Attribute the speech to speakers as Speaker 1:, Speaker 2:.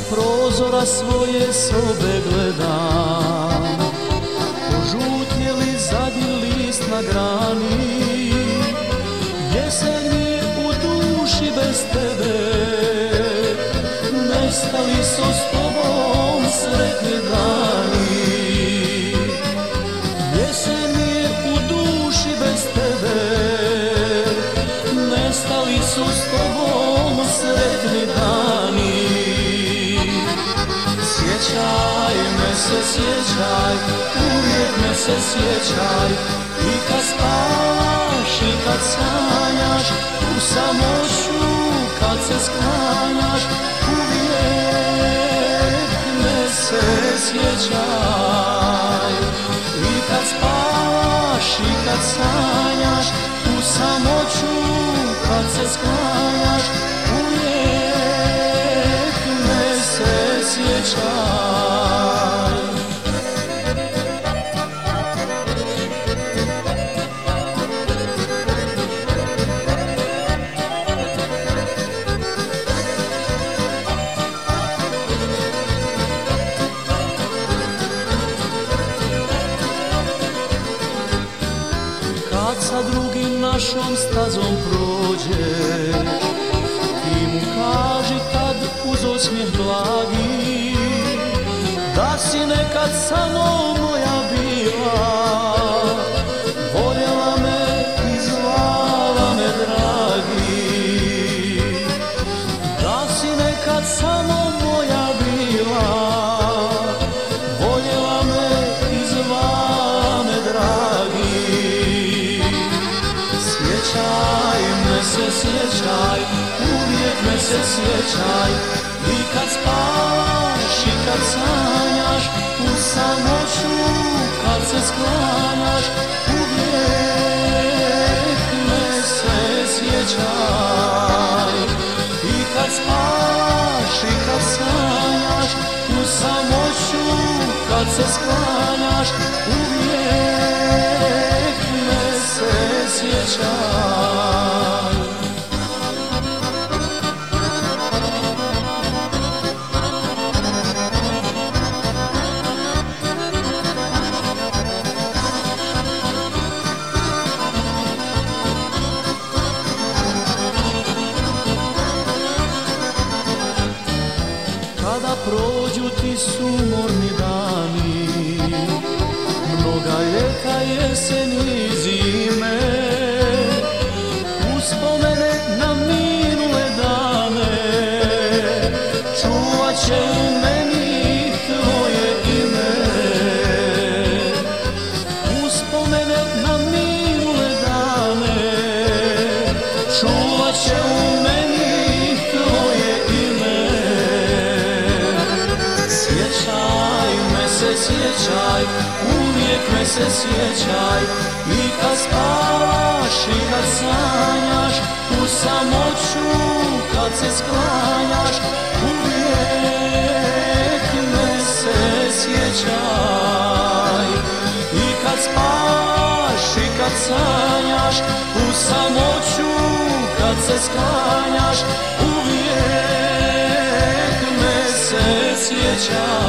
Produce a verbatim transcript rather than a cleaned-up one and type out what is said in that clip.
Speaker 1: prozora svoje sobe gledam, požutjeli zadnji list na grani. Jesen mi je u duši bez tebe, nestali su s tobom sretni dani. Jesen mi je u duši bez tebe, nestali su s tobom sretni dani. Sjećaj me se, sjećaj, uvijek me se sjećaj, i kad spavaš i kad sanjaš, u samoću kad se sklanjaš, uvijek me se sjećaj. I kad spavaš i kad sanjaš, u samoću kad se sklanjaš, uvijek me se sjećaj. Kad sa drugim našom stazom prođeš, ti mu kaži tad uz osmijeh blagi, da si nekad samo moja bila, voljela me i zvala me dragi. Da si nekad samo moja bila, voljela me i zvala me dragi. Sjećaj me se, sjećaj, uvijek me se sjećaj, i kad spavaš i kad sanjaš, u samoću kad se sklanjaš, uvijek me se sjećaj. I kad spavaš i kad sanjaš, u samoću kad se sklanjaš, uvijek me se sjećaj. Kada prođu ti sumorni dani, mnoga ljeta, jeseni, zime, uspomene na minule dane, čuvat će u meni tvoje ime. Uspomene na minule dane, čuvat će u meni tvoje ime. Sjećaj me se, sjećaj, uvijek me se sjećaj, i kad spavaš i kad sanjaš, u samoću kad se sklanjaš, uvijek me se sjećaj. I kad spavaš i kad sanjaš, u samoću kad se sklanjaš, uvijek me se sjećaj.